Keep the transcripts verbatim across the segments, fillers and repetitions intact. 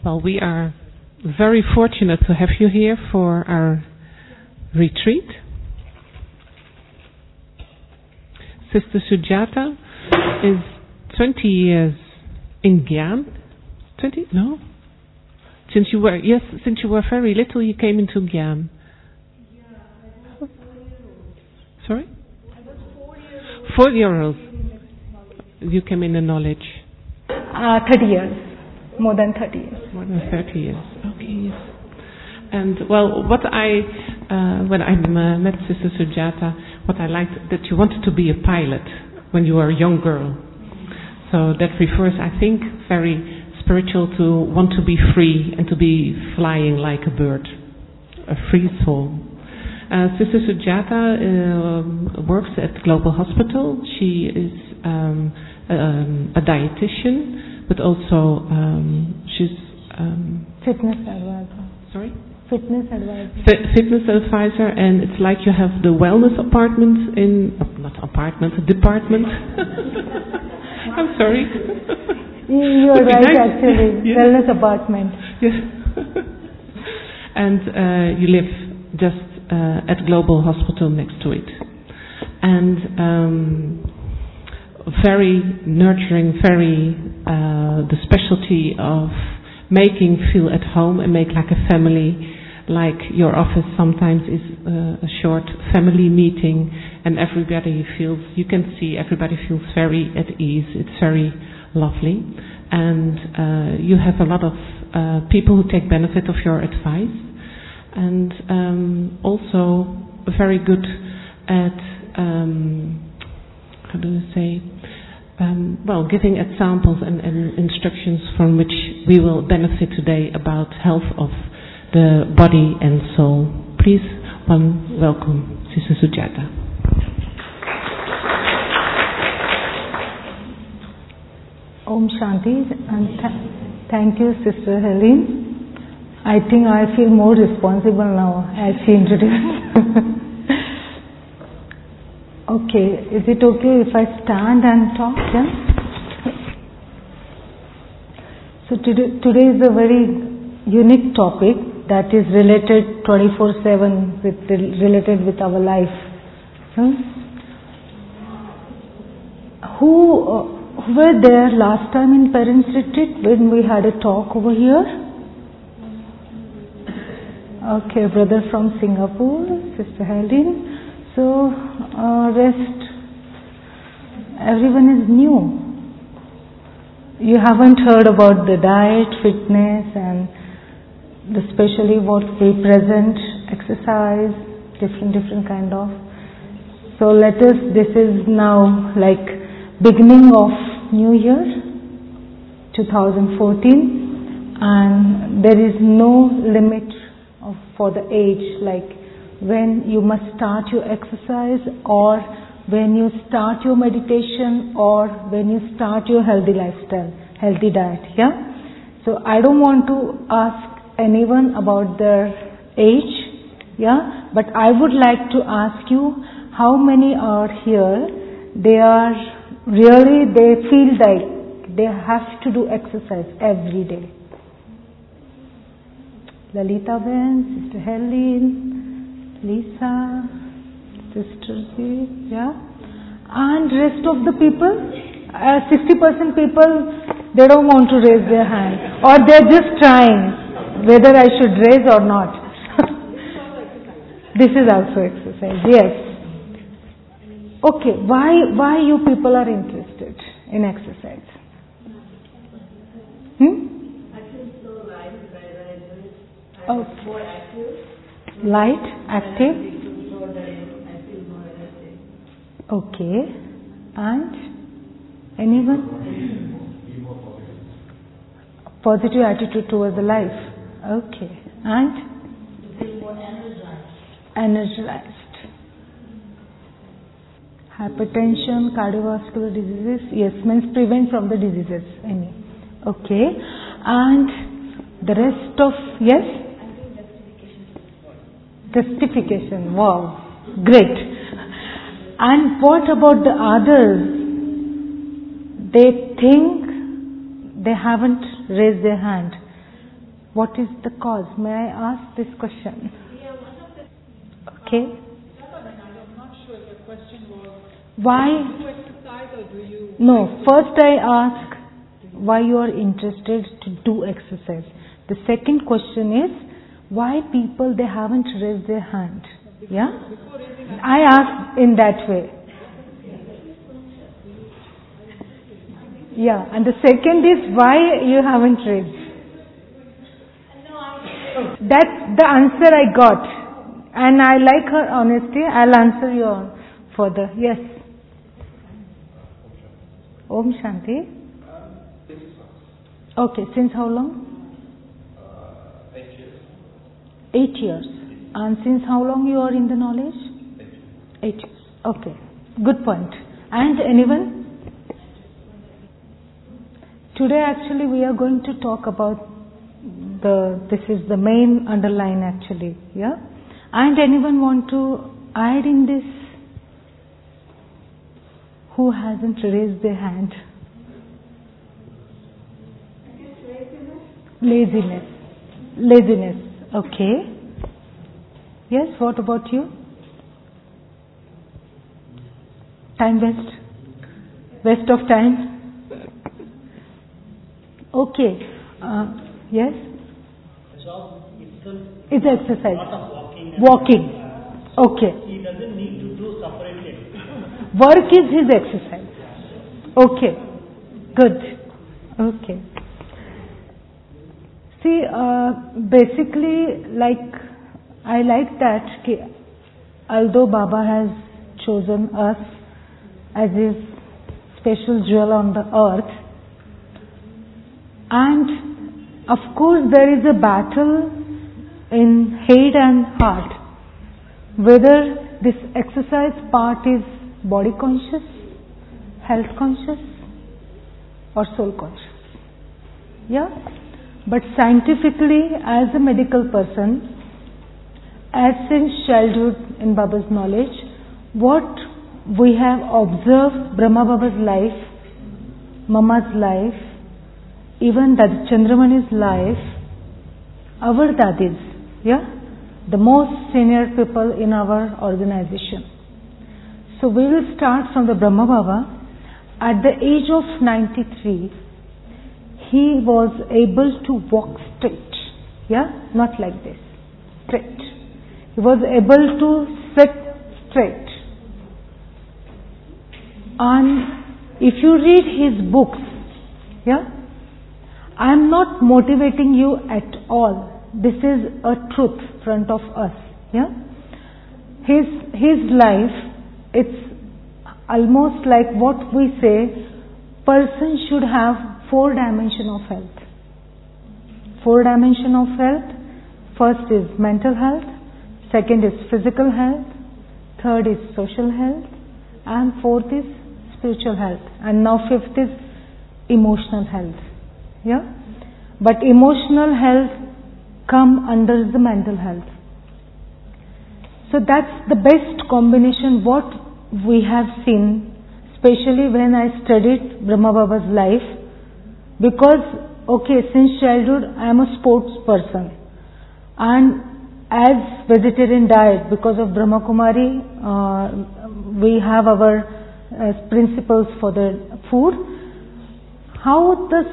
Well, we are very fortunate to have you here for our retreat. Sister Sujata is twenty years in Gyan. twenty? No? Since you were, yes, since you were very little, you came into Gyan. Sorry? Four years old. You came in the knowledge. Uh, thirty years. More than thirty years. More than thirty years. Okay, yes. And, well, what I, uh, when I uh, met Sister Sujata, what I liked, that you wanted to be a pilot when you were a young girl. So that refers, I think, very spiritual to want to be free and to be flying like a bird. A free soul. Uh, Sister Sujata uh, works at Global Hospital. She is um, um, a dietitian, but also um, she's um, fitness advisor. Sorry? Fitness advisor. F- fitness advisor, and it's like you have the wellness apartment in, uh, not apartment, department. I'm sorry. You are right, nice. Actually. Yes. Wellness apartment. Yes. And uh, you live just uh, at Global Hospital next to it. And um, very nurturing, very uh, the specialty of making feel at home and make like a family. Like your office sometimes is uh, a short family meeting, and everybody feels, you can see everybody feels very at ease. It's very lovely, and uh, you have a lot of uh, people who take benefit of your advice, and um, also very good at um, how do you say um, well, giving examples and, and instructions from which we will benefit today about health of the body and soul. Please, one welcome Sister Sujata. Om Shanti, and th- thank you, Sister Helen. I think I feel more responsible now as she introduced. Okay, is it okay if I stand and talk? Yeah? So today, today is a very unique topic that is related twenty-four seven with related with our life. Hmm? Who uh, were there last time in Parents Retreat when we had a talk over here? Okay, brother from Singapore, Sister Helen. So, uh, rest, everyone is new. You haven't heard about the diet, fitness, and especially what we present, exercise, different, different kind of. So let us, this is now like beginning of New Year, twenty fourteen, and there is no limit of, for the age, like when you must start your exercise, or when you start your meditation, or when you start your healthy lifestyle, healthy diet, yeah? So I don't want to ask anyone about their age, yeah, but I would like to ask you, how many are here, they are really, they feel like they have to do exercise every day? Lalita Ben, Sister Helen, Lisa, Sister Z, yeah, and rest of the people, uh, sixty percent people, they don't want to raise their hand, or they're just trying whether I should raise or not. This is also exercise, yes. Okay, why why you people are interested in exercise? Hmm? I feel so light when I do it. I'm okay. More active. Light, active. I feel more energy. Okay, and anyone? Positive attitude towards the life. Okay, and? Feel more energized. Energized. Hypertension, cardiovascular diseases, yes, means prevent from the diseases, any. Okay, and the rest of, yes? Justification, wow, great. And what about the others? They think they haven't raised their hand. What is the cause? May I ask this question? Okay. I'm not sure the question was, Why? do you exercise or do you... No, first I ask why you are interested to do exercise. The second question is why people they haven't raised their hand. Yeah? I ask in that way. Yeah, and the second is why you haven't raised. That's the answer I got. And I like her honesty. I'll answer you on further. Yes. Om Shanti. Okay, since how long? Uh, eight years. Eight years. And since how long you are in the knowledge? Eight years. Eight years. Okay, good point. And anyone? Today actually we are going to talk about the, this is the main underline actually, yeah? And anyone want to add in this? Who hasn't raised their hand? Laziness. Laziness. Okay. Yes, what about you? Time waste? Waste of time? Okay. Uh, yes? Job itself It's exercise. lot of walking. and- Walking. Okay. He doesn't need to do separately. Work is his exercise. Okay. Good. Okay. See, uh, basically, like, I like that, ki, although Baba has chosen us as his special jewel on the earth, and of course there is a battle in head and heart, whether this exercise part is body conscious, health conscious, or soul conscious. Yeah? But scientifically, as a medical person, as since childhood in Baba's knowledge, what we have observed Brahma Baba's life, Mama's life, even Dadi Chandramani's life, our Dadis, yeah, the most senior people in our organization. So we will start from the Brahma Baba. At the age of ninety-three, he was able to walk straight, yeah, not like this, straight. He was able to sit straight. And if you read his books, yeah, I am not motivating you at all. This is a truth front of us, yeah. His his life, it's almost like what we say, person should have four dimension of health. Four dimension of health. First is mental health, second is physical health, third is social health, and fourth is spiritual health, and now fifth is emotional health. Yeah? But emotional health come under the mental health. So that's the best combination what we have seen, especially when I studied Brahma Baba's life, because okay, since childhood I am a sports person, and as vegetarian diet, because of Brahma Kumari, uh, we have our uh, principles for the food. How this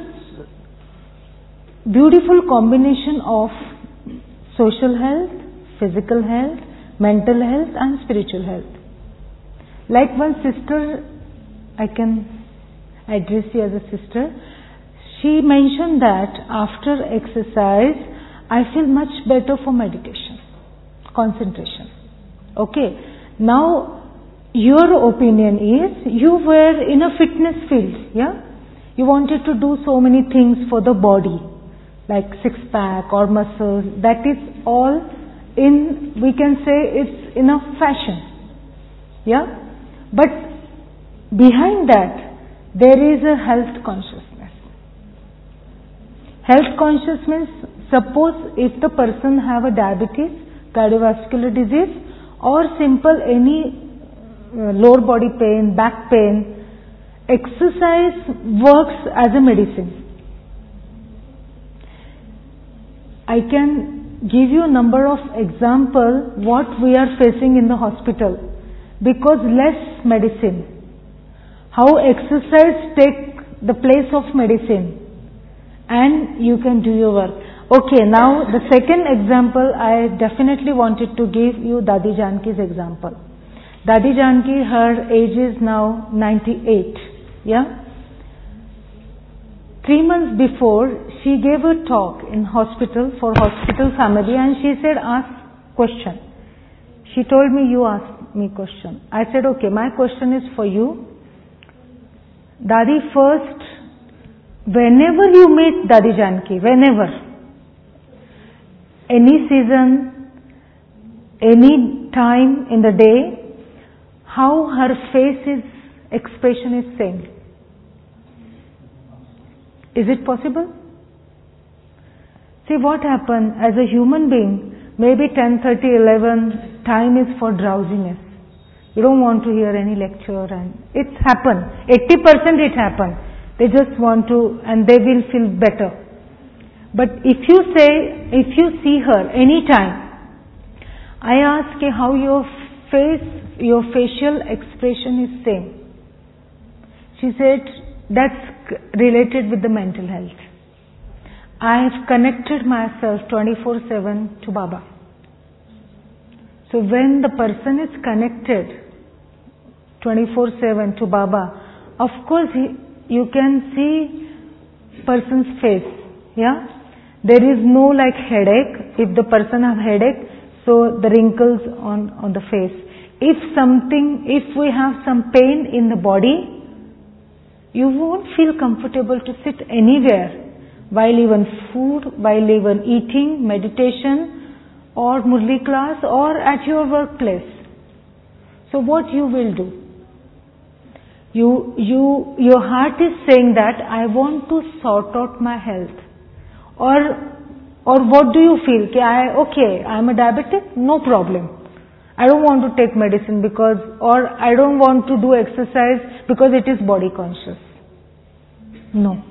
beautiful combination of social health, physical health, mental health and spiritual health. Like one sister, I can address you as a sister, she mentioned that after exercise, I feel much better for meditation, concentration. Okay, now your opinion is, you were in a fitness field, yeah? You wanted to do so many things for the body, like six pack or muscles, that is all in, we can say it's in a fashion, yeah? But behind that, there is a health consciousness. Health conscious means, suppose if the person have a diabetes, cardiovascular disease, or simple any uh, lower body pain, back pain, exercise works as a medicine. I can give you a number of examples what we are facing in the hospital, because less medicine. How exercise take the place of medicine, and you can do your work. Okay, now the second example I definitely wanted to give you Dadi Janki's example. Dadi Janki, her age is now ninety-eight. Yeah? Three months before, she gave a talk in hospital for hospital family, and she said, ask question. She told me, you ask me question. I said, okay, my question is for you. Dadi, first, whenever you meet Dadi Janki, whenever, any season, any time in the day, how her face is, expression is same. Is it possible? See what happened as a human being, maybe ten thirty, eleven, time is for drowsiness. You don't want to hear any lecture, and it's happened. eighty percent it happened. They just want to, and they will feel better. But if you say, if you see her anytime, I ask you how your face, your facial expression is same. She said, that's related with the mental health. I have connected myself twenty-four seven to Baba. So when the person is connected twenty-four seven to Baba, of course he, you can see person's face. Yeah? There is no like headache. If the person have headache, so the wrinkles on, on the face. If something, if we have some pain in the body, you won't feel comfortable to sit anywhere, while even food, while even eating, meditation, or Murli class, or at your workplace. So what you will do? You, you, your heart is saying that I want to sort out my health. Or, or what do you feel? Ki I, okay, I am a diabetic, no problem. I don't want to take medicine because, or I don't want to do exercise because it is body conscious. No.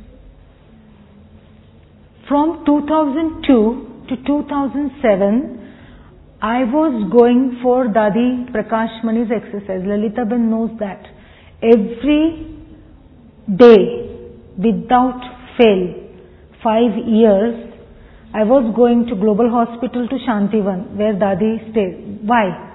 From two thousand two to two thousand seven, I was going for Dadi Prakash Mani's exercise. Lalita Ben knows that. Every day, without fail, five years, I was going to Global Hospital to Shantivan, where Dadi stayed. Why?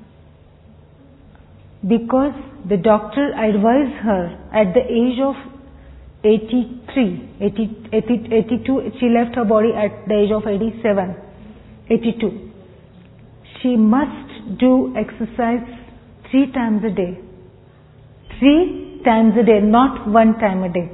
Because the doctor advised her at the age of eighty-three, eighty, eighty, eighty-two, she left her body at the age of eighty-seven, eighty-two. She must do exercise three times a day. Three times a day, not one time a day.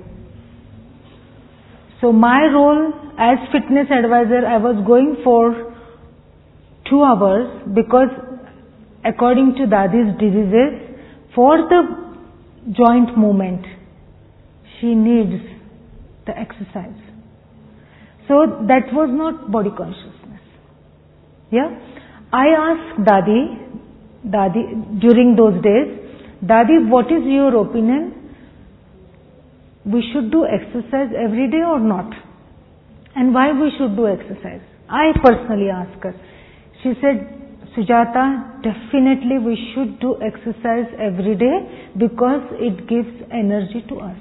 So my role as fitness advisor, I was going for two hours because according to Dadi's diseases, for the joint movement, she needs the exercise. So that was not body consciousness. Yeah? I asked Dadi, Dadi during those days, Dadi, what is your opinion? We should do exercise every day or not? And why we should do exercise? I personally asked her. She said, Sujata, definitely we should do exercise every day because it gives energy to us.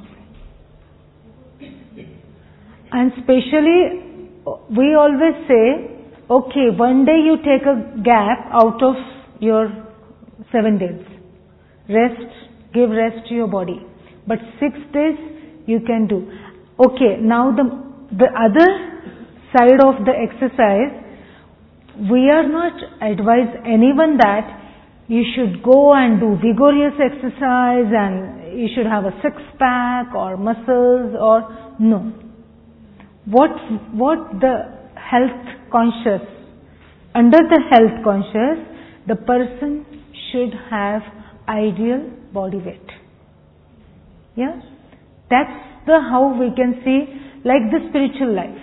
And especially, we always say, okay, one day you take a gap out of your seven days. Rest, give rest to your body. But six days you can do. Okay, now the, the other side of the exercise, we are not advise anyone that you should go and do vigorous exercise and you should have a six pack or muscles or no. What, what the health conscious, under the health conscious, the person should have ideal body weight. Yeah? That's the how we can see like the spiritual life.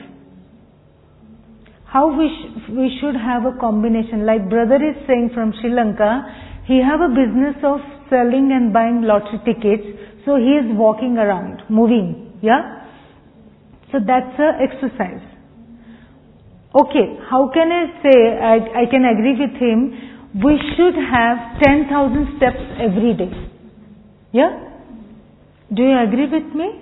How we, sh- we should have a combination. Like brother is saying from Sri Lanka, he have a business of selling and buying lottery tickets. So he is walking around, moving. Yeah? So that's a exercise. Okay, how can I say, I, I can agree with him, we should have ten thousand steps every day. Yeah? Do you agree with me?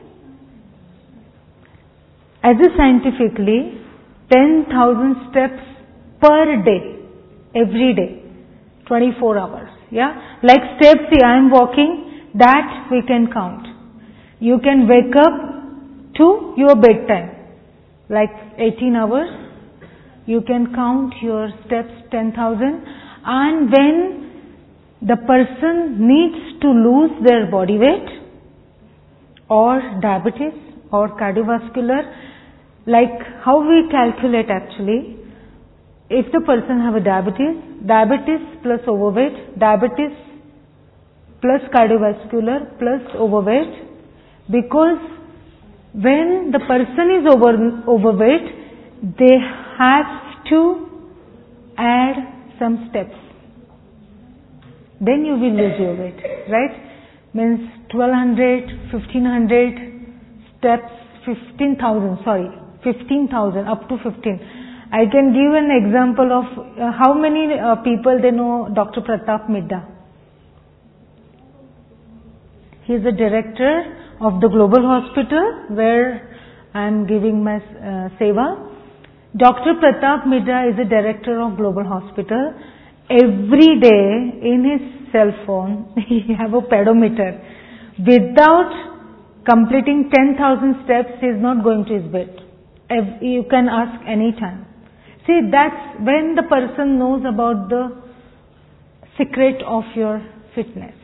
As a scientifically, ten thousand steps per day, every day, twenty-four hours. Yeah? Like steps, see, I am walking, that we can count. You can wake up to your bedtime, like eighteen hours. You can count your steps ten thousand, and when the person needs to lose their body weight or diabetes or cardiovascular, like how we calculate actually, if the person have a diabetes, diabetes plus overweight, diabetes plus cardiovascular plus overweight, because when the person is over, overweight, they have to add some steps. Then you will lose your weight, right? Means twelve hundred, fifteen hundred steps, fifteen thousand, sorry, fifteen thousand, up to fifteen. I can give an example of uh, how many uh, people they know Doctor Pratap Midha. He is the director of the Global Hospital where I am giving my uh, seva. Doctor Pratap Midha is the director of Global Hospital. Every day in his cell phone he have a pedometer. Without completing ten thousand steps he is not going to his bed. You can ask any time. See, that's when the person knows about the secret of your fitness.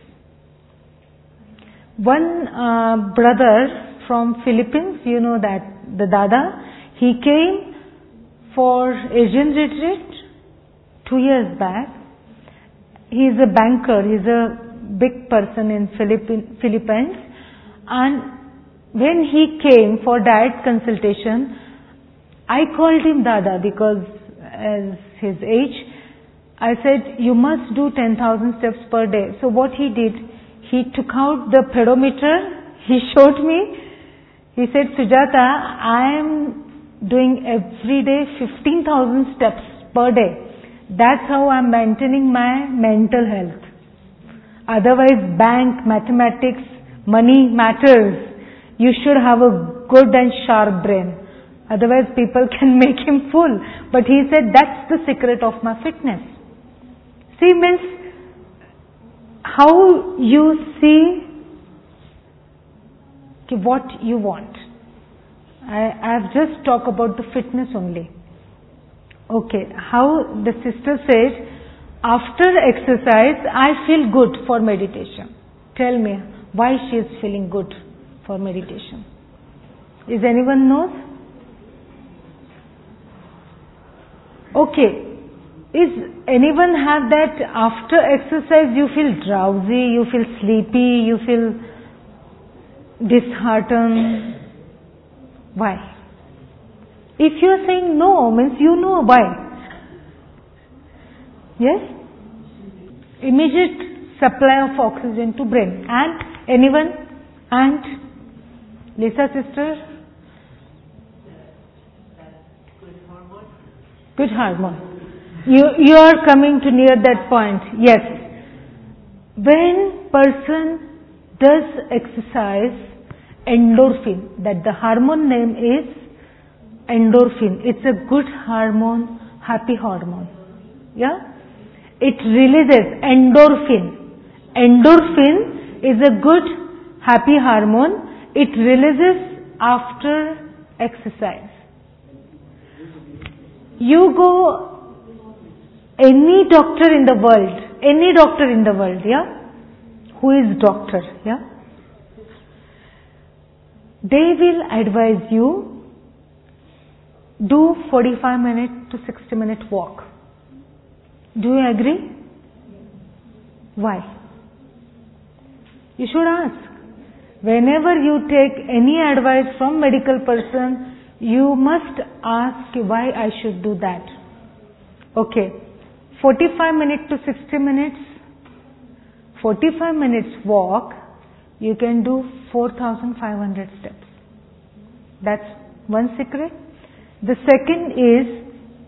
One uh, brother from Philippines, you know that, the Dada, he came for Asian retreat two years back. He is a banker, he is a big person in Philippine, Philippines, and when he came for diet consultation, I called him Dada because as his age, I said, you must do ten thousand steps per day. So what he did, he took out the pedometer, he showed me, he said, Sujata, I am doing every day fifteen thousand steps per day. That's how I am maintaining my mental health. Otherwise, bank, mathematics, money matters. You should have a good and sharp brain. Otherwise, people can make him fool. But he said, that's the secret of my fitness. See, means how you see what you want. I have just talked about the fitness only. Okay, how the sister said, after exercise, I feel good for meditation. Tell me why she is feeling good for meditation. Is anyone knows? Okay, is anyone have that after exercise you feel drowsy, you feel sleepy, you feel disheartened? Why? If you are saying no, means you know why. Yes? Immediate supply of oxygen to brain. And anyone? And Lisa sister? Good hormone. You, you are coming to near that point. Yes. When person does exercise, endorphin, that the hormone name is endorphin. It's a good hormone, happy hormone. Yeah? It releases endorphin. Endorphin is a good, happy hormone. It releases after exercise. You go any doctor in the world, any doctor in the world, yeah, who is doctor, yeah, they will advise you do forty-five minute to sixty minute walk. Do you agree? Why? You should ask. Whenever you take any advice from medical person, you must ask why I should do that. Okay, forty-five minutes to sixty minutes, forty-five minutes walk, you can do four thousand five hundred steps. That's one secret. The second is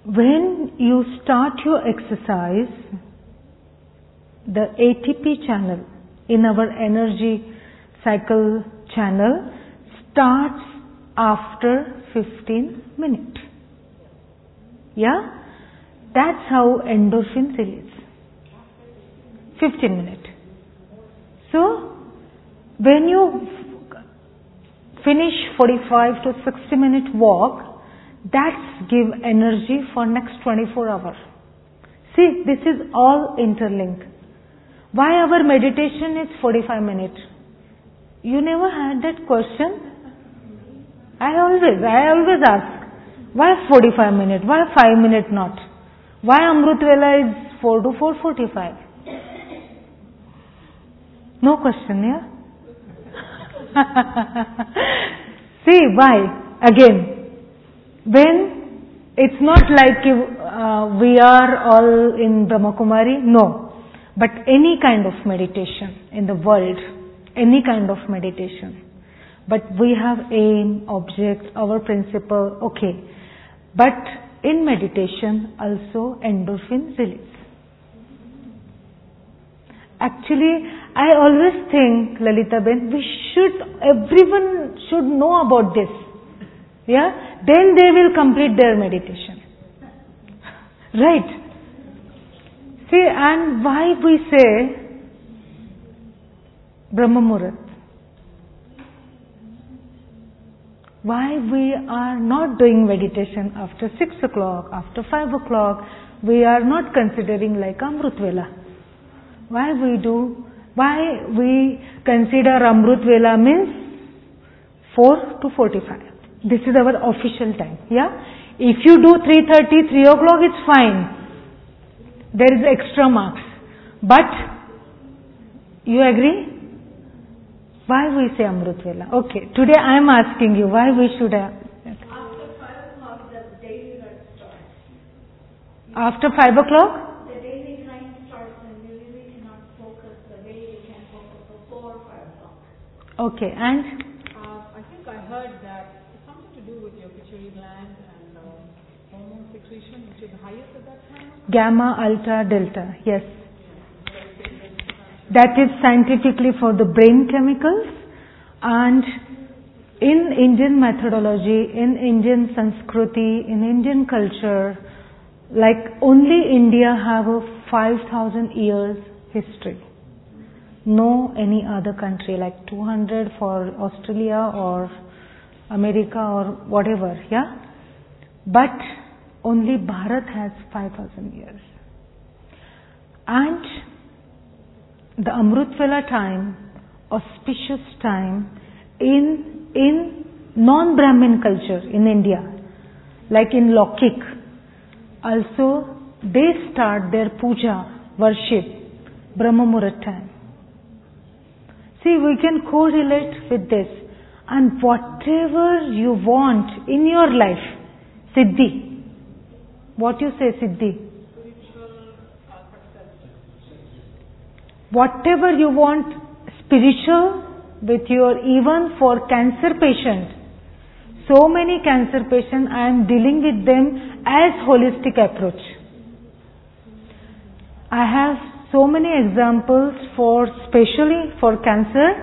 when you start your exercise, the A T P channel in our energy cycle channel starts after fifteen minutes. Yeah? That's how endorphin release. fifteen minutes. So, when you finish forty-five to sixty minute walk, that's give energy for next twenty-four hours. See, this is all interlinked. Why our meditation is forty-five minutes? You never had that question? I always, I always ask, why forty-five minutes? Why five minutes not? Why Amrut Vela is four to four forty-five? No question, yeah? See, why? Again, when it's not like uh, we are all in Brahma Kumari, no. But any kind of meditation in the world, any kind of meditation. But we have aim, object, our principle, okay. But in meditation also endorphin release. Actually, I always think, Lalita Ben, we should, everyone should know about this. Yeah? Then they will complete their meditation. Right? See, and why we say Brahma Muhurat? Why we are not doing meditation after six o'clock, after five o'clock, we are not considering like Amrut Vela. Why we do, why we consider Amrut Vela means four to forty-five. This is our official time, yeah? If you do three thirty, three o'clock, it's fine. There is extra marks. But, you agree? Why we say Amrut Vela? Okay, today I am asking you, why we should have... After five o'clock, the daily run starts. After five o'clock? The daily time starts and you really cannot focus the way you can focus before five o'clock. Okay, and? Uh, I think I heard that it's something to do with your pituitary gland and uh, hormone secretion, which is highest at that time. Gamma, alpha, delta, yes. That is scientifically for the brain chemicals, and in Indian methodology, in Indian Sanskriti, in Indian culture, like only India have a five thousand years history. No any other country, like two hundred for Australia or America or whatever, yeah? But only Bharat has five thousand years. And the Amrut Vela time, auspicious time in in non-Brahmin culture in India, like in Lokik, also they start their puja, worship, Brahma Muhurat time. See, we can correlate with this, and whatever you want in your life, Siddhi. What you say, Siddhi? Whatever you want spiritual with your, even for cancer patient. So many cancer patients, I am dealing with them as holistic approach. I have so many examples for, especially for cancer,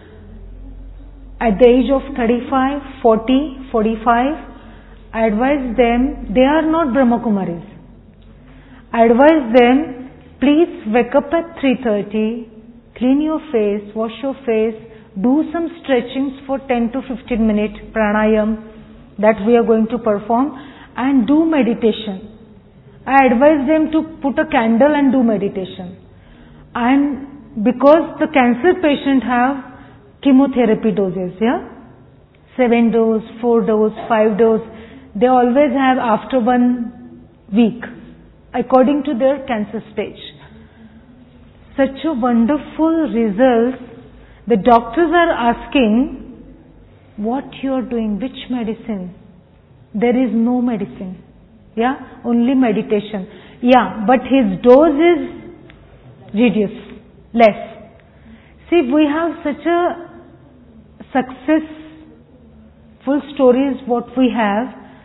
at the age of thirty-five, forty, forty-five, I advise them, they are not Brahma Kumaris. I advise them, please wake up at three thirty, clean your face, wash your face, do some stretchings for ten to fifteen minutes, pranayam, that we are going to perform, and do meditation. I advise them to put a candle and do meditation. And because the cancer patient have chemotherapy doses, yeah? Seven dose, four dose, five dose, they always have after one week, according to their cancer stage. Such a wonderful result. The doctors are asking, what you are doing, which medicine? There is no medicine. Yeah, only meditation. Yeah, but his dose is reduced, less. See, we have such a successful stories what we have.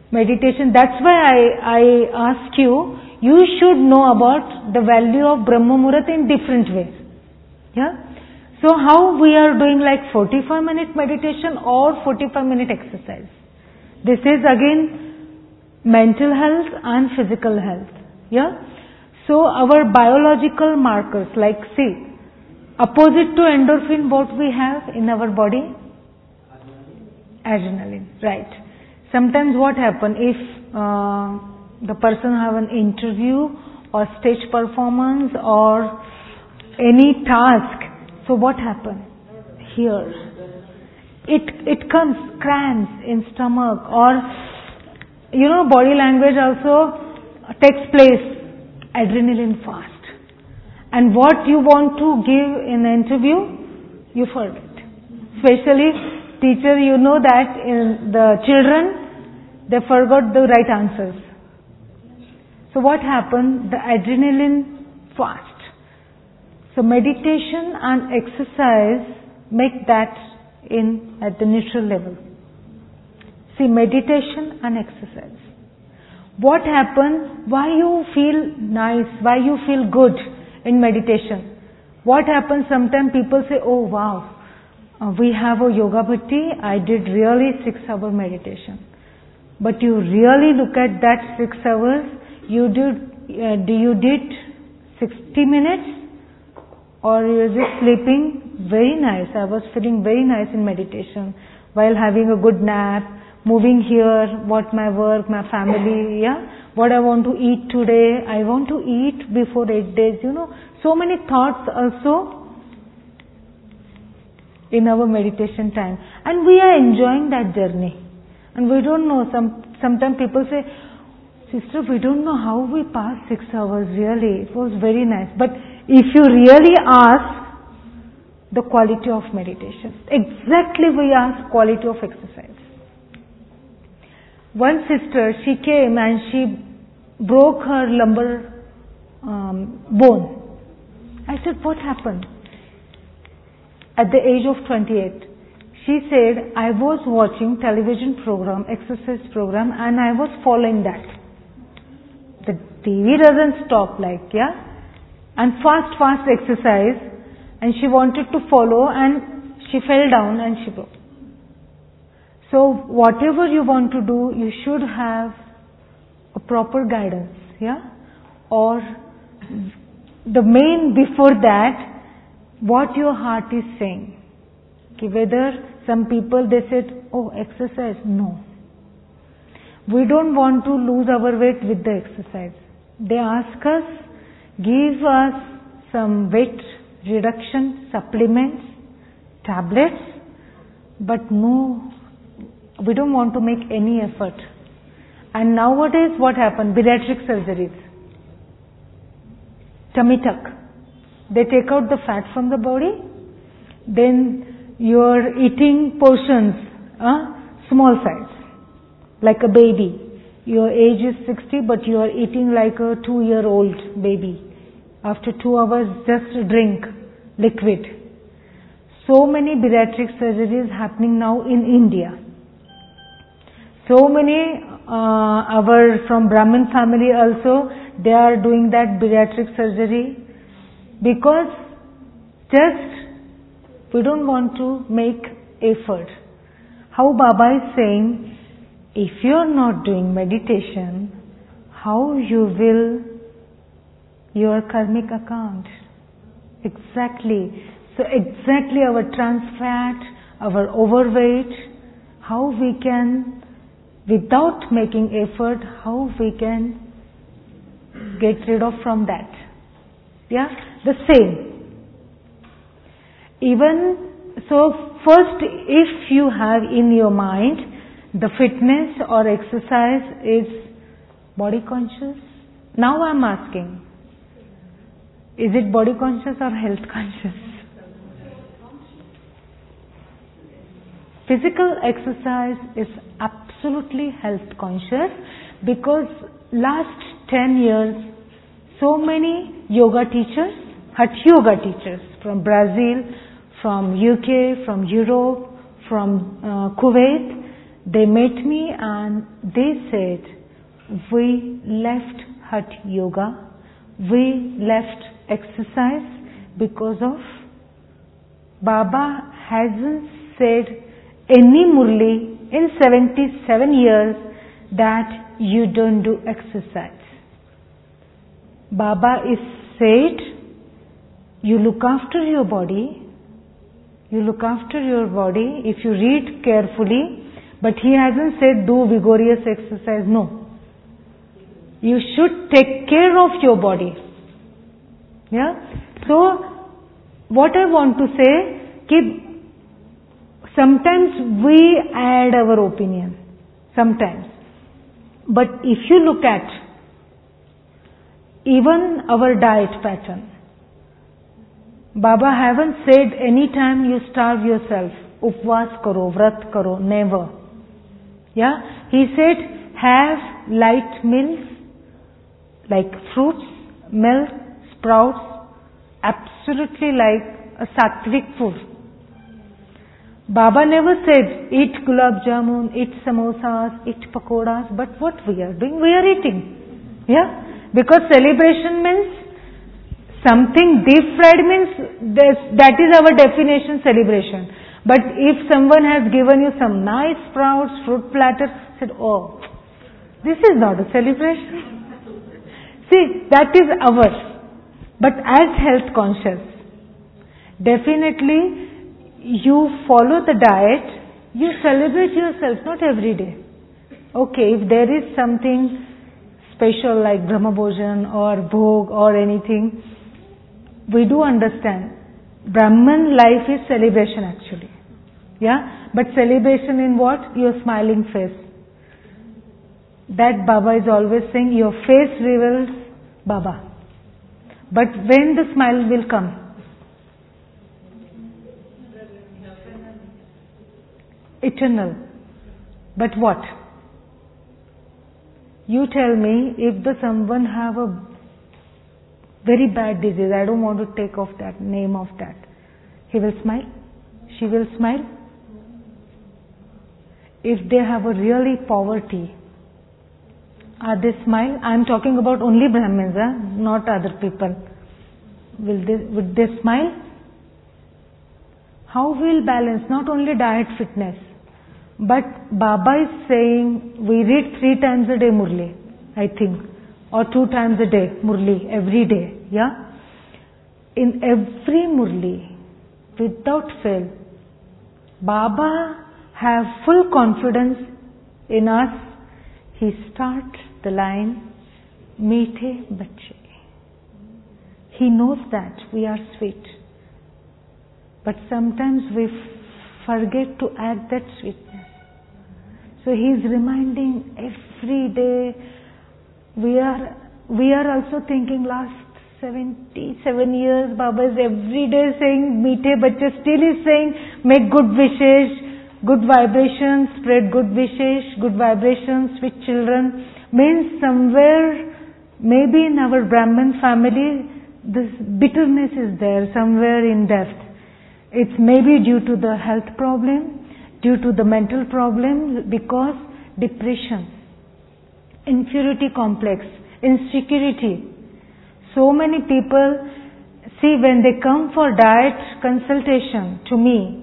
meditation. That's why I, I ask you, you should know about the value of Brahma Muhurat in different ways. Yeah? So how we are doing like forty-five minute meditation or forty-five minute exercise? This is again mental health and physical health. Yeah? So our biological markers, like see, opposite to endorphin, what we have in our body? Adrenaline, right. Sometimes what happen if uh, the person have an interview or stage performance or any task, so what happen? Here, it it comes cramps in stomach, or you know, body language also takes place, adrenaline fast. And what you want to give in the interview, you forget. Especially teacher, you know that in the children, they forgot the right answers. So what happened? The adrenaline fast. So meditation and exercise make that in at the neutral level. See, meditation and exercise. What happens? Why you feel nice? Why you feel good in meditation? What happens? Sometimes people say, oh wow, uh, we have a yoga bhatti, I did really six hour meditation. But you really look at that six hours, you did, uh, do you did sixty minutes? Or you are just sleeping? Very nice. I was feeling very nice in meditation while having a good nap, moving here, what my work, my family, yeah, what I want to eat today. I want to eat before eight days, you know. So many thoughts also in our meditation time. And we are enjoying that journey. And we don't know, some sometimes people say, sister, we don't know how we passed six hours really. It was very nice. But if you really ask the quality of meditation, exactly we ask quality of exercise. One sister, she came and she broke her lumbar um, bone. I said, what happened? At the age of twenty-eight. She said, I was watching television program, exercise program, and I was following that. The T V doesn't stop like, yeah? And fast, fast exercise, and she wanted to follow and she fell down and she broke. So whatever you want to do, you should have a proper guidance, yeah? Or the main before that, what your heart is saying. Okay, whether some people they said, oh, exercise, no. We don't want to lose our weight with the exercise. They ask us, give us some weight reduction supplements, tablets, but no, we don't want to make any effort. And nowadays what happened? Bariatric surgeries. Tummy tuck. They take out the fat from the body, then your eating portions, uh, small size, like a baby. Your age is sixty, but you are eating like a two-year-old baby. After two hours, just drink liquid. So many bariatric surgeries happening now in India. So many, uh, our from Brahmin family also, they are doing that bariatric surgery because just we don't want to make effort. How Baba is saying, if you are not doing meditation, how you will your karmic account? Exactly. So exactly our trans fat, our overweight, how we can, without making effort, how we can get rid of from that. Yeah, the same. Even, so first if you have in your mind the fitness or exercise is body conscious. Now I am asking, is it body conscious or health conscious? Physical exercise is absolutely health conscious because last ten years so many yoga teachers, Hatha yoga teachers from Brazil, from U K, from Europe, from uh, Kuwait, They met me and they said, we left Hatha Yoga, we left exercise because of Baba hasn't said any murli in seventy-seven years that you don't do exercise. Baba is said, you look after your body, you look after your body if you read carefully, but he hasn't said do vigorous exercise, no. You should take care of your body. Yeah? So, what I want to say, keep, sometimes we add our opinion. Sometimes. But if you look at even our diet pattern, Baba haven't said any time you starve yourself, upvas karo, vrat karo, never. Yeah? He said have light meals like fruits, milk, sprouts, absolutely like a sattvic food. Baba never said eat gulab jamun, eat samosas, eat pakoras, but what we are doing? We are eating. Yeah? Because celebration means something deep fried means this, that is our definition celebration. But if someone has given you some nice sprouts, fruit platter, said, oh, this is not a celebration. See, that is ours. But as health conscious, definitely you follow the diet, you celebrate yourself, not every day. Okay, if there is something special like Brahma Bhojan or Bhog or anything, we do understand. Brahman life is celebration actually. Yeah? But celebration in what? Your smiling face. That Baba is always saying, your face reveals Baba. But when the smile will come? Eternal. But what? You tell me, if the someone have a very bad disease, I don't want to take off that name of that. He will smile? She will smile? If they have a really poverty, are they smile? I am talking about only Brahmins, huh? Not other people. Will they, would they smile? How will balance? Not only diet, fitness. But Baba is saying, we read three times a day Murli, I think. Or two times a day Murli, every day. Yeah? In every Murli, without fail, Baba have full confidence in us. He starts the line, Meethe Bachche. He knows that we are sweet. But sometimes we forget to add that sweetness. So he is reminding every day. We are we are also thinking last seventy-seven years Baba is every day saying Meethe Bachche, still is saying make good wishes, good vibrations, spread good wishes, good vibrations with children. Means somewhere, maybe in our Brahmin family, this bitterness is there somewhere in depth. It's maybe due to the health problem, due to the mental problems, because depression, inferiority complex, insecurity. So many people, see when they come for diet consultation to me,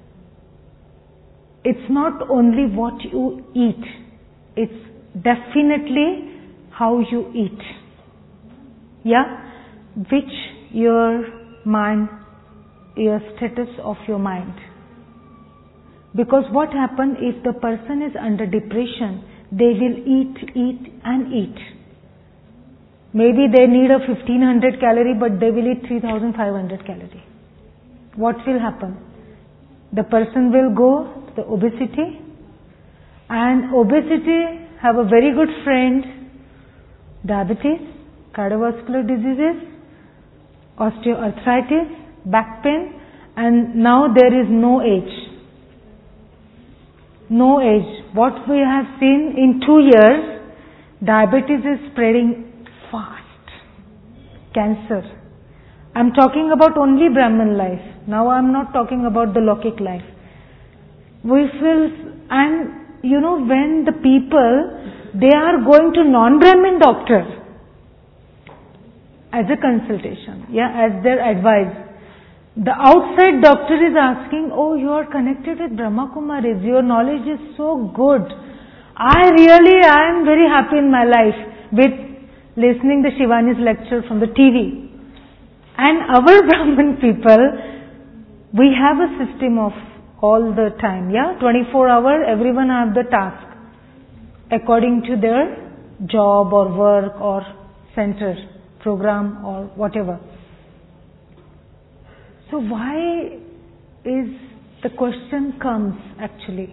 it's not only what you eat, it's definitely how you eat. Yeah? Which your mind, your status of your mind. Because what happens if the person is under depression, they will eat, eat and eat. Maybe they need a fifteen hundred calorie, but they will eat three thousand five hundred calorie. What will happen? The person will go to the obesity, and obesity have a very good friend, diabetes, cardiovascular diseases, osteoarthritis, back pain, and now there is no age. No age. What we have seen in two years, diabetes is spreading fast. Cancer. I am talking about only Brahmin life. Now I am not talking about the Lokik life. We feel, and you know, when the people, they are going to non-Brahmin doctor as a consultation, yeah, as their advice. The outside doctor is asking, oh, you are connected with Brahma Kumaris, your knowledge is so good. I really, I am very happy in my life with listening to Shivani's lecture from the T V. And our Brahmin people, we have a system of all the time, yeah, twenty-four hours, everyone have the task according to their job or work or center, program or whatever. So why is the question comes actually?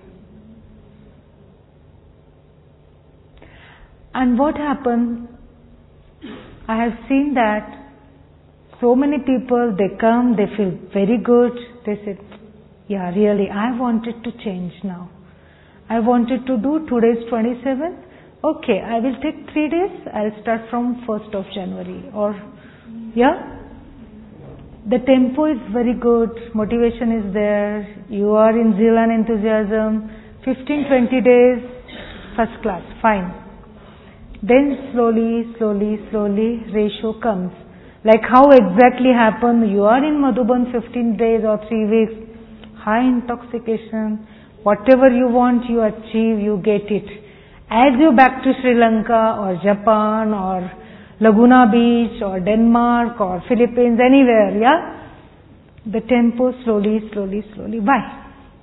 And what happened, I have seen that so many people, they come, they feel very good, they say, yeah, really, I wanted to change now. I wanted to do today's twenty-seventh. Okay, I will take three days, I'll start from first of January. Or, yeah? The tempo is very good, motivation is there, you are in zeal and enthusiasm, fifteen to twenty days, first class, fine. Then slowly, slowly, slowly, ratio comes. Like how exactly happened, you are in Madhuban fifteen days or three weeks, high intoxication, whatever you want you achieve, you get it. As you back to Sri Lanka or Japan or Laguna Beach or Denmark or Philippines, anywhere, yeah? The tempo slowly, slowly, slowly. Why?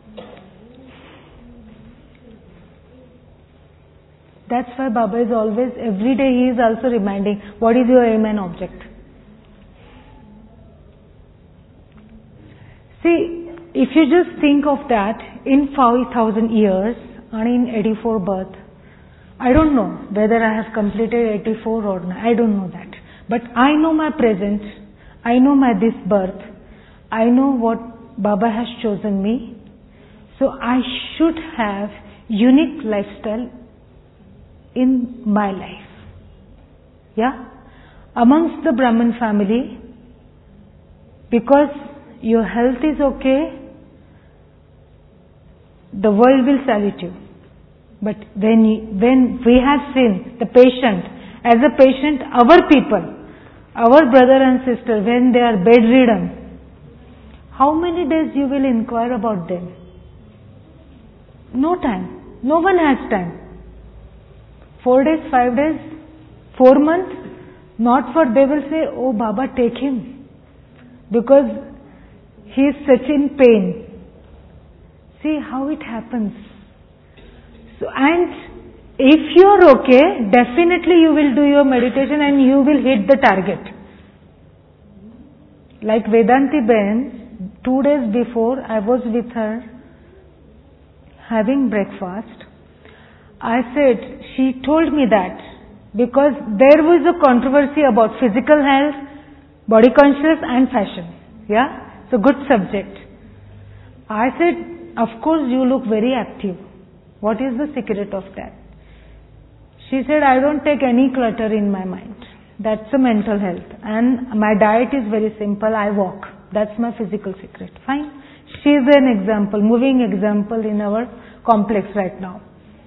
That's why Baba is always, every day he is also reminding, what is your aim and object? See, if you just think of that, in five thousand years, and in eighty-four birth, I don't know whether I have completed eighty-four or not, I don't know that. But I know my present, I know my this birth, I know what Baba has chosen me, so I should have unique lifestyle in my life. Yeah? Amongst the Brahmin family, because your health is okay, the world will salute you. But when, you, when we have seen the patient, as a patient, our people, our brother and sister, when they are bedridden, how many days you will inquire about them? No time. No one has time. Four days, five days, four months, not for they will say, oh Baba, take him. Because he is such in pain. See how it happens. So, and if you are okay, definitely you will do your meditation and you will hit the target. Like Vedanti Ben, two days before I was with her having breakfast. I said, she told me that because there was a controversy about physical health, body conscious and fashion. Yeah? It's a good subject. I said, of course you look very active. What is the secret of that? She said, I don't take any clutter in my mind. That's a mental health. And my diet is very simple. I walk. That's my physical secret. Fine. She is an example, moving example in our complex right now.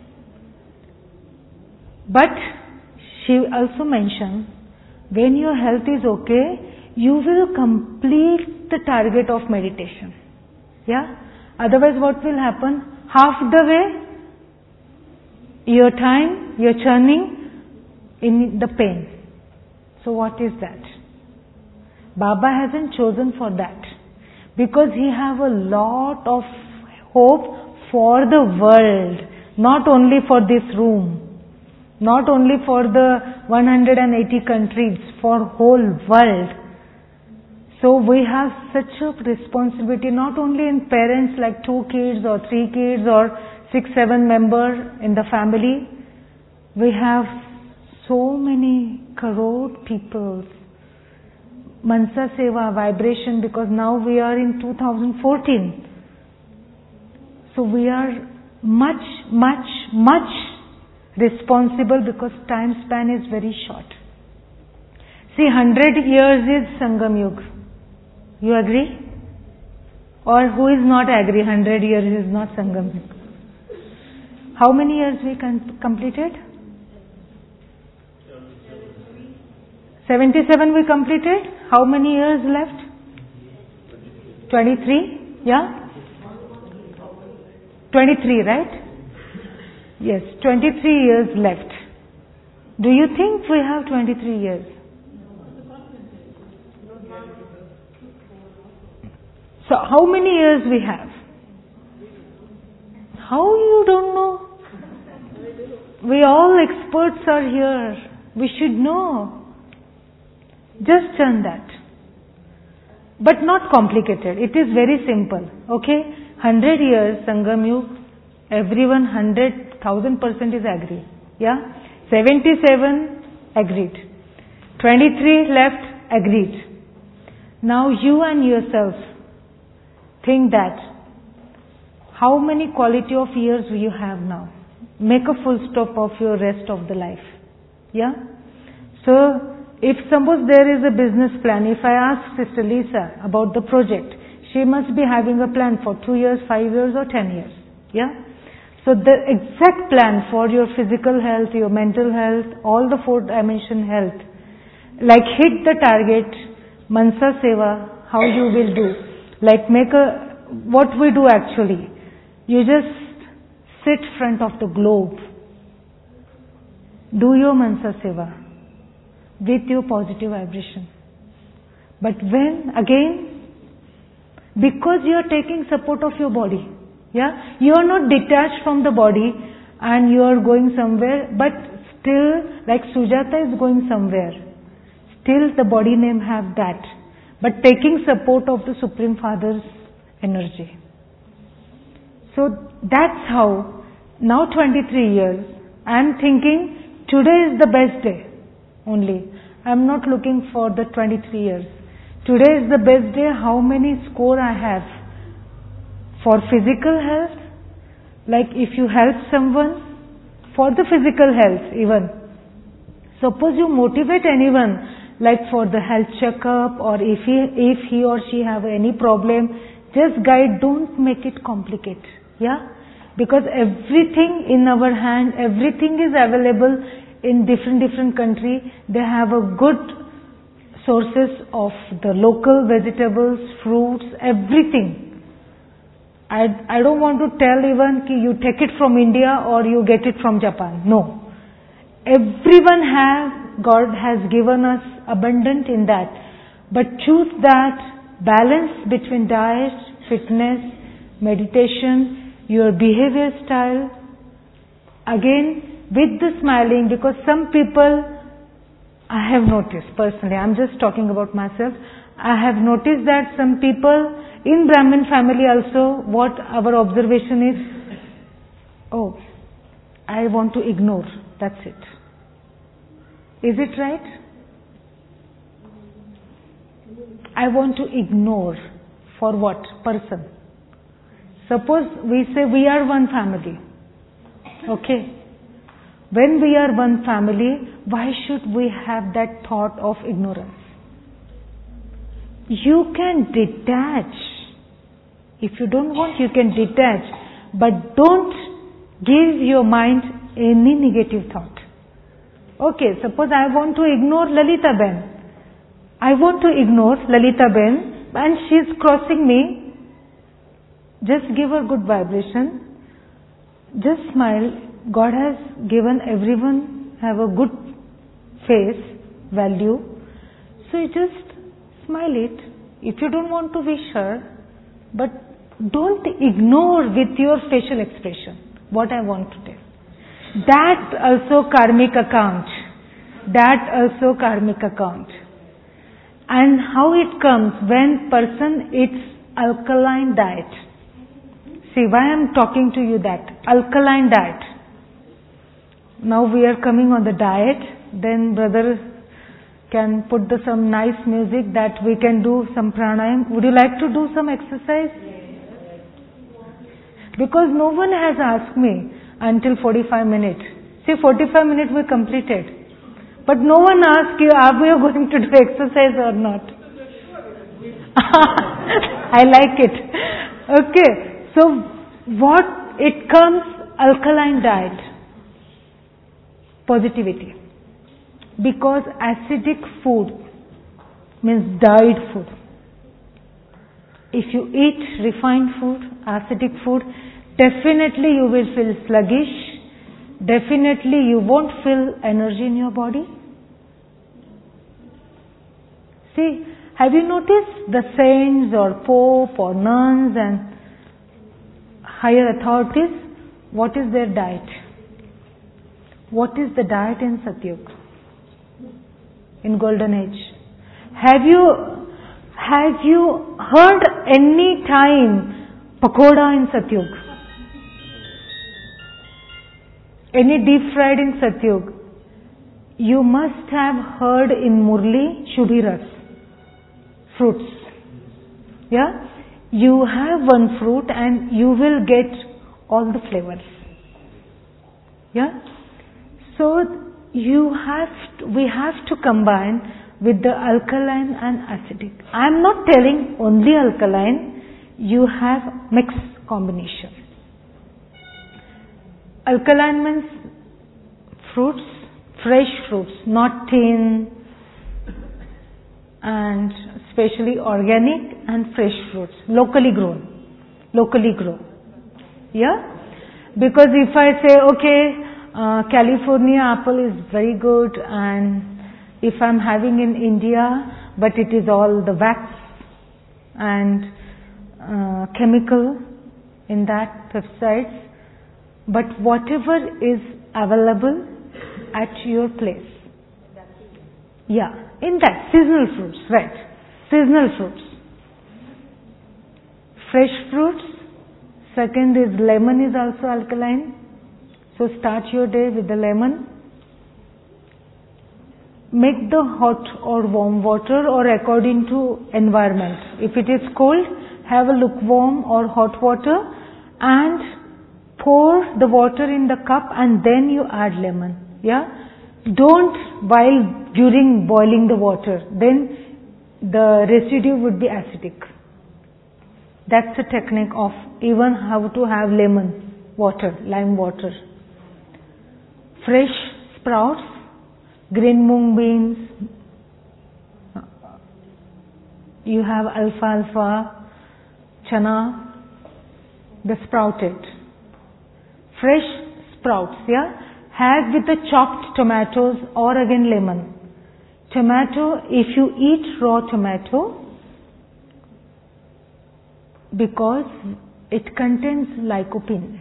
But she also mentioned, when your health is okay, you will complete the target of meditation. Yeah? Otherwise what will happen? Half the way, your time, you're churning in the pain. So what is that? Baba hasn't chosen for that. Because he have a lot of hope for the world. Not only for this room. Not only for the one hundred eighty countries, for whole world. So we have such a responsibility, not only in parents like two kids or three kids or six, seven members in the family. We have so many crore people. Mansa Seva, vibration, because now we are in two thousand fourteen. So we are much, much, much responsible because time span is very short. See, one hundred years is Sangam Yuga. You agree? Or who is not agree? one hundred years is not Sangam Yuga. How many years we con- completed? seventy-seven we completed. How many years left? twenty-three? Yeah? twenty-three, right? Yes, twenty-three years left. Do you think we have twenty-three years? So how many years we have? How you don't know? We all experts are here. We should know. Just turn that. But not complicated. It is very simple. Okay? Hundred years, Sangam, you, everyone hundred thousand percent is agree. Yeah? Seventy-seven agreed. Twenty-three left agreed. Now you and yourself think that how many quality of years you have now. Make a full stop of your rest of the life. Yeah? So, if suppose there is a business plan, if I ask Sister Lisa about the project, she must be having a plan for two years, five years or ten years. Yeah? So the exact plan for your physical health, your mental health, all the four dimension health, like hit the target, Mansa Seva, how you will do. Like make a, what we do actually, you just sit front of the globe, do your Mansa Seva with your positive vibration. But when, again, because you are taking support of your body, yeah, you are not detached from the body and you are going somewhere, but still, like Sujata is going somewhere, still the body name have that, but taking support of the Supreme Father's energy. So that's how, now twenty-three years, I am thinking today is the best day only. I am not looking for the twenty-three years. Today is the best day, how many score I have for physical health, like if you help someone, for the physical health even. Suppose you motivate anyone, like for the health checkup, or if he, if he or she have any problem, just guide, don't make it complicated. Yeah? Because everything in our hand, everything is available in different different country. They have a good sources of the local vegetables, fruits, everything. I, I don't want to tell even ki you take it from India or you get it from Japan. No. Everyone has, God has given us abundant in that. But choose that balance between diet, fitness, meditation, your behavior style. Again, with the smiling, because some people, I have noticed personally, I'm just talking about myself, I have noticed that some people in Brahmin family also, what our observation is, oh, I want to ignore, that's it. Is it right? I want to ignore. For what? Person. Suppose we say we are one family. Okay. When we are one family, why should we have that thought of ignorance? You can detach. If you don't want, you can detach. But don't give your mind any negative thought. Okay, suppose I want to ignore Lalita Ben. I want to ignore Lalita Ben and she is crossing me. Just give her good vibration. Just smile. God has given everyone have a good face, value. So you just smile it. If you don't want to wish her, but don't ignore with your facial expression what I want to tell. That also karmic account. That also karmic account. And how it comes when person eats alkaline diet. See why I am talking to you that. Alkaline diet. Now we are coming on the diet. Then brother can put the, some nice music that we can do some pranayam. Would you like to do some exercise? Because no one has asked me until forty-five minutes. See, forty-five minutes we completed. But no one asked you, are we going to do exercise or not? I like it. Okay. So, what it comes alkaline diet? Positivity. Because acidic food means dyed food. If you eat refined food, acidic food, definitely you will feel sluggish. Definitely you won't feel energy in your body. See, have you noticed the saints or pope or nuns and higher authorities? What is their diet? What is the diet in Satyuga? In Golden Age? Have you have you heard any time pakoda in Satyuga? Any deep fried in Satyuga? You must have heard in Murli Shubhiras. Fruits. Yeah? You have one fruit and you will get all the flavors. Yeah? So you have to, we have to combine with the alkaline and acidic. I am not telling only alkaline, you have mixed combination. Alkaline means fruits, fresh fruits, not tin, and especially organic and fresh fruits, locally grown, locally grown. Yeah? Because if I say, okay, uh, California apple is very good, and if I'm having in India, but it is all the wax and uh, chemical in that pesticides, but whatever is available at your place. Yeah, in that, seasonal fruits, right. Seasonal fruits. Fresh fruits. Second is lemon is also alkaline. So start your day with the lemon. Make the hot or warm water or according to environment. If it is cold, have a lukewarm or hot water and pour the water in the cup and then you add lemon. Yeah? Don't while during boiling the water, then the residue would be acidic. That's the technique of even how to have lemon water, lime water. Fresh sprouts, green mung beans, you have alfalfa, chana, the sprouted. Fresh sprouts, yeah? Have with the chopped tomatoes or again lemon. Tomato, if you eat raw tomato, because it contains lycopene.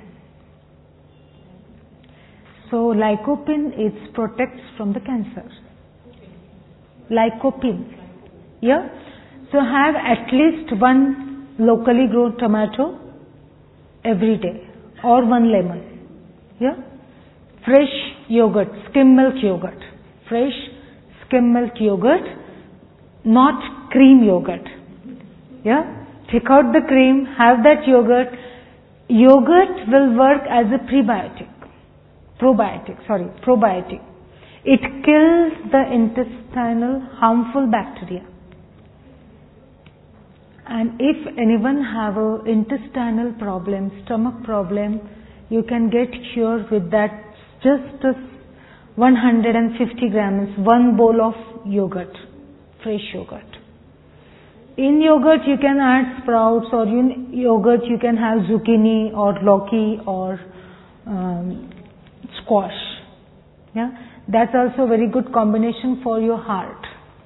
So lycopene is protects from the cancer. Lycopene. Yeah? So have at least one locally grown tomato every day or one lemon. Yeah? Fresh yogurt, skim milk yogurt. Fresh skim milk yogurt, not cream yogurt. Yeah? Take out the cream, have that yogurt. Yogurt will work as a prebiotic. Probiotic, sorry, probiotic. It kills the intestinal harmful bacteria. And if anyone have a intestinal problem, stomach problem, you can get cured with that just a one hundred fifty grams, one bowl of yogurt, fresh yogurt. In yogurt you can add sprouts, or in yogurt you can have zucchini or lauki or um, squash. Yeah, that's also a very good combination for your heart.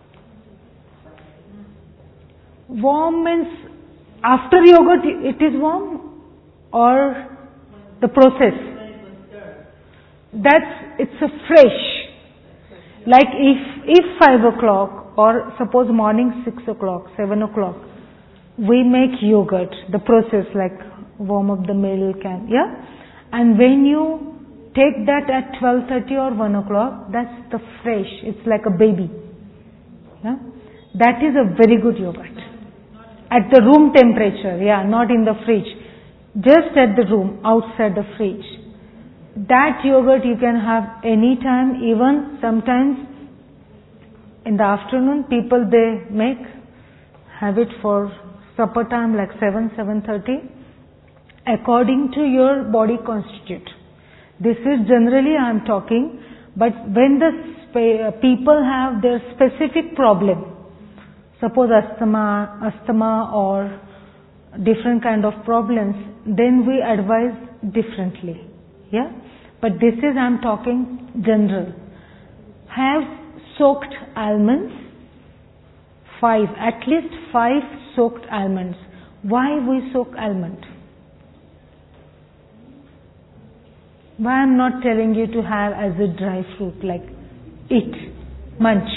Warm means after yogurt it is warm, or the process. That's, it's a fresh. Like if, if five o'clock or suppose morning six o'clock, seven o'clock, we make yogurt, the process like warm up the milk and, yeah. And when you take that at twelve thirty or one o'clock, that's the fresh, it's like a baby. Yeah. That is a very good yogurt. At the room temperature, yeah, not in the fridge. Just at the room, outside the fridge. That yogurt you can have any time, even sometimes in the afternoon people they make, have it for supper time like seven, seven thirty, according to your body constitute. This is generally I am talking, but when the spe- people have their specific problem, suppose asthma, asthma or different kind of problems, then we advise differently. Yeah? But this is I am talking general. Have soaked almonds, five, at least five soaked almonds. Why we soak almond? Why I am not telling you to have as a dry fruit, like eat, munch.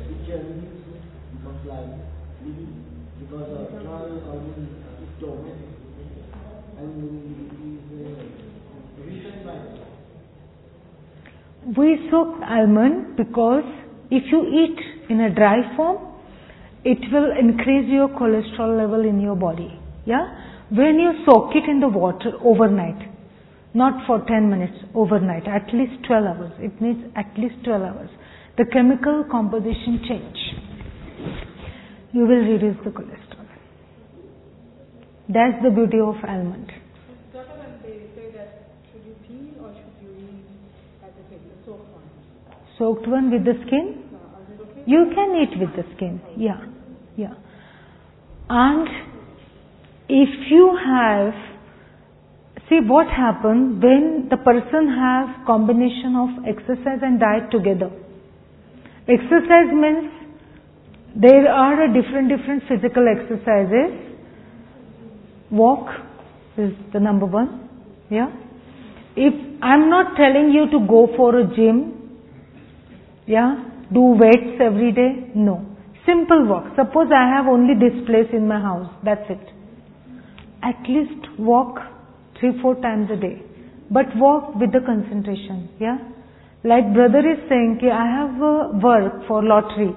We soak almond because if you eat in a dry form, it will increase your cholesterol level in your body. Yeah? When you soak it in the water overnight, not for ten minutes, overnight, at least twelve hours. It needs at least twelve hours. The chemical composition change. You will reduce the cholesterol. That's the beauty of almond. Doctor, when they say that, should you peel or should you eat as a thing, the soaked one? Soaked one with the skin? Uh, is it okay? You can eat with the skin. Yeah. Yeah. And if you have, see what happens when the person has combination of exercise and diet together. Exercise means there are a different different physical exercises. Walk is the number one. Yeah. If I'm not telling you to go for a gym, yeah, do weights every day. No. Simple walk. Suppose I have only this place in my house. That's it. At least walk three, four times a day. But walk with the concentration. Yeah. Like brother is saying, ki I have uh, work for lottery.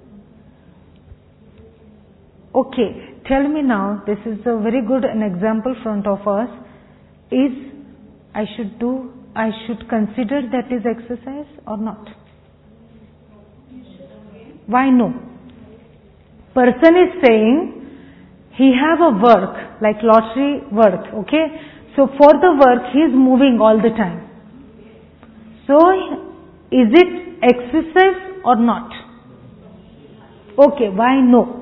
Okay. Tell me now, this is a very good an example front of us. Is I should do, I should consider that is exercise or not? Why no? Person is saying he have a work like lottery work. Okay, so for the work he is moving all the time. So is it exercise or not? Okay, why no?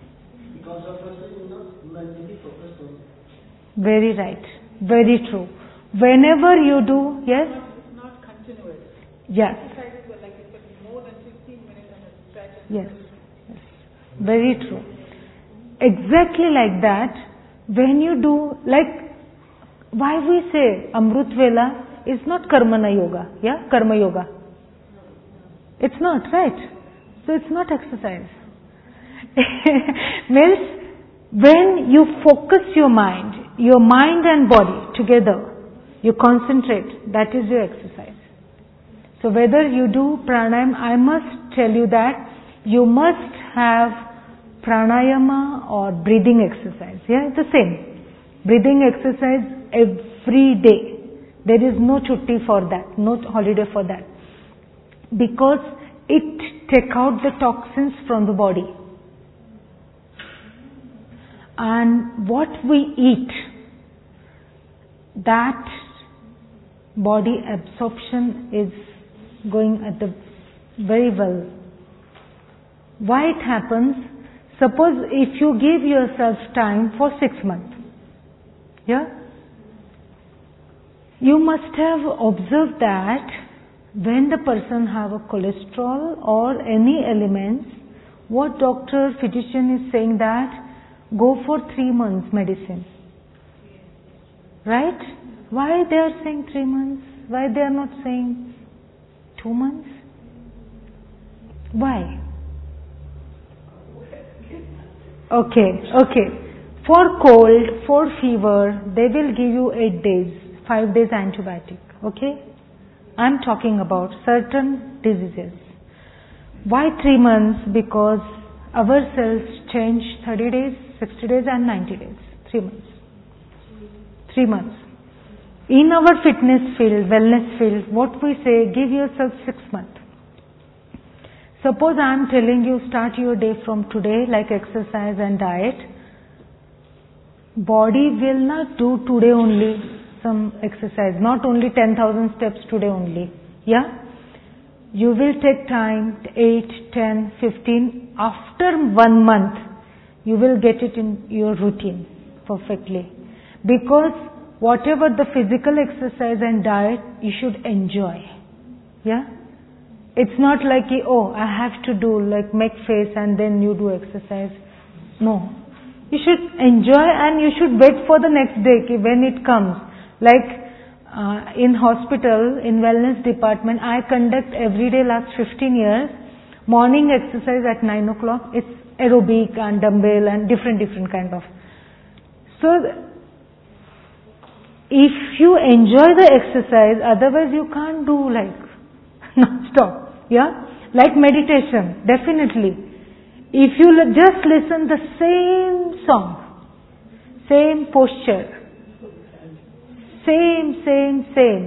Very right. Very true. Whenever you do, yes? It's not continuous. Yes. Exercises are like you said, more than fifteen minutes on a stretch. Yes. Yes. Very true. Exactly like that, when you do, like, why we say Amrut Vela is not Karmana Yoga, yeah? Karma Yoga. It's not, right? So it's not exercise. Means, when you focus your mind, your mind and body together, you concentrate, that is your exercise. So whether you do pranayama, I must tell you that you must have pranayama or breathing exercise. Yeah, the same. Breathing exercise every day. There is no chutti for that, no holiday for that. Because it take out the toxins from the body. And what we eat, that body absorption is going at the very well. Why it happens? Suppose if you give yourself time for six months, yeah, you must have observed that when the person have a cholesterol or any elements, what doctor, physician is saying that go for three months medicine. Right? Why they are saying three months? Why they are not saying two months? Why? Okay, okay. For cold, for fever, they will give you eight days, five days antibiotic. Okay? I am talking about certain diseases. Why three months? Because our cells change thirty days, sixty days and ninety days. Three months. Three months. In our fitness field, wellness field, what we say, give yourself six months. Suppose I am telling you start your day from today like exercise and diet. Body will not do today only some exercise, not only ten thousand steps today only. Yeah? You will take time, eight, ten, fifteen. After one month, you will get it in your routine perfectly. Because whatever the physical exercise and diet, you should enjoy. Yeah? It's not like, oh, I have to do, like make face and then you do exercise. No. You should enjoy and you should wait for the next day when it comes. Like uh, in hospital, in wellness department, I conduct every day last fifteen years, morning exercise at nine o'clock. It's aerobic and dumbbell and different, different kind of. So, if you enjoy the exercise, otherwise you can't do like non-stop. Yeah? Like meditation, definitely. If you l- just listen the same song, same posture, same, same,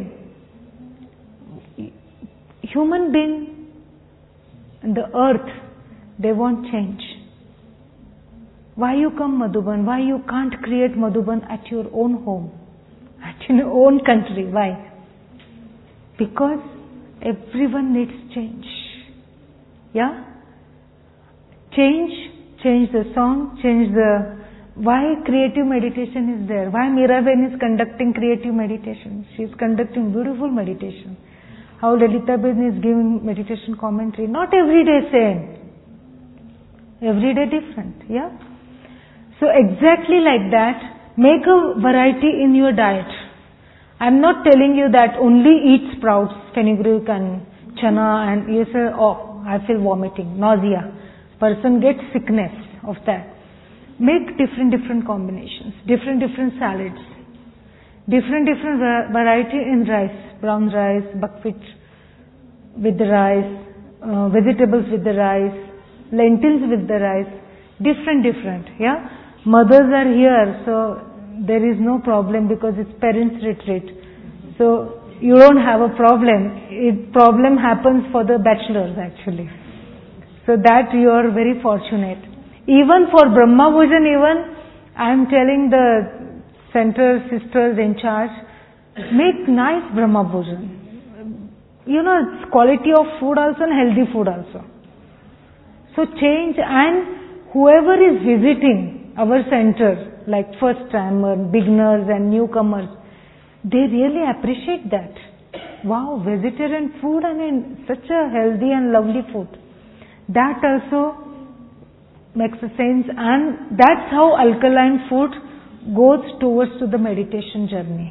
same, human being and the earth, they won't change. Why you come Madhuban? Why you can't create Madhuban at your own home, at your own country? Why? Because everyone needs change. Yeah? Change, change the song, change the... Why creative meditation is there? Why Miraben is conducting creative meditation? She is conducting beautiful meditation. How Lalita Ben is giving meditation commentary. Not every day same. Every day different. Yeah? So exactly like that, make a variety in your diet. I'm not telling you that only eat sprouts, fenugreek and chana, and you say, oh, I feel vomiting, nausea. Person gets sickness of that. Make different different combinations, different different salads, different different va- variety in rice, brown rice, buckwheat with the rice, uh, vegetables with the rice, lentils with the rice, different different. Yeah, mothers are here, so there is no problem because it's parents' retreat. So you don't have a problem. It problem happens for the bachelors actually. So that you are very fortunate. Even for Brahma Bhojan, even I am telling the center sisters in charge, make nice Brahma Bhojan. You know, it's quality of food also and healthy food also. So change, and whoever is visiting our center, like first timer, beginners and newcomers, they really appreciate that. Wow, vegetarian food and in such a healthy and lovely food. That also makes a sense, and that's how alkaline food goes towards to the meditation journey.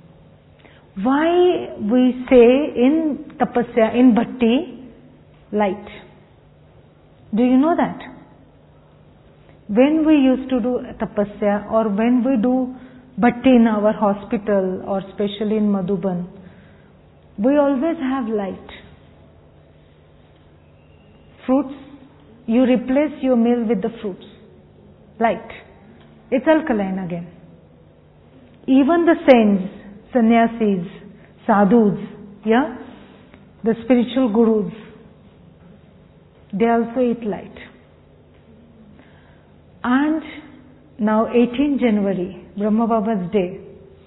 Why we say in tapasya, in bhakti, light? Do you know that? When we used to do tapasya or when we do bhakti in our hospital or especially in Madhuban, we always have light. Fruits, you replace your meal with the fruits. Light. It's alkaline again. Even the saints, sannyasis, sadhus, yeah, the spiritual gurus, they also eat light. And now eighteenth January, Brahma Baba's day.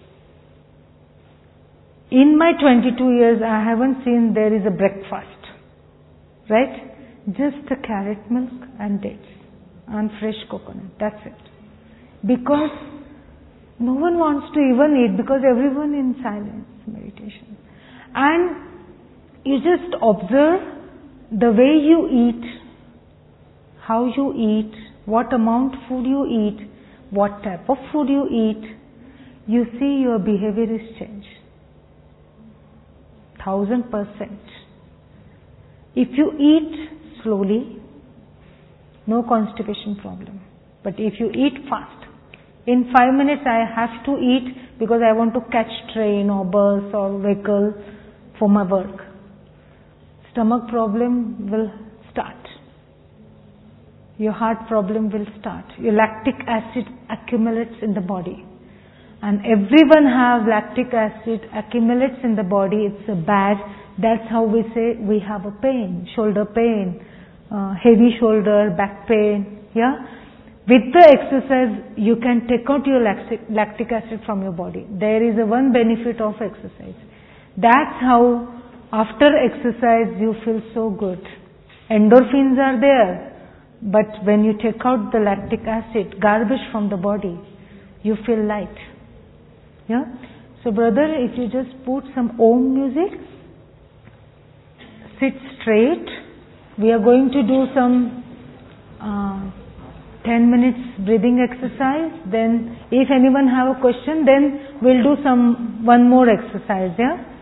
In my twenty-two years, I haven't seen there is a breakfast. Right? Just a carrot milk and dates and fresh coconut. That's it. Because no one wants to even eat, because everyone in silence, meditation. And you just observe the way you eat, how you eat, what amount food you eat, what type of food you eat. You see your behavior is changed. Thousand percent. If you eat slowly, no constipation problem. But if you eat fast, in five minutes I have to eat because I want to catch train or bus or vehicle for my work. Stomach problem will start. Your heart problem will start. Your lactic acid accumulates in the body. And everyone have lactic acid accumulates in the body. It's a bad. That's how we say we have a pain, shoulder pain, uh, heavy shoulder, back pain. Yeah, with the exercise, you can take out your lactic, lactic acid from your body. There is a one benefit of exercise. That's how after exercise you feel so good. Endorphins are there, but when you take out the lactic acid, garbage from the body, you feel light. Yeah? So brother, if you just put some Om music, sit straight. We are going to do some uh, ten minutes breathing exercise. Then if anyone have a question, then we'll do some one more exercise. Yeah.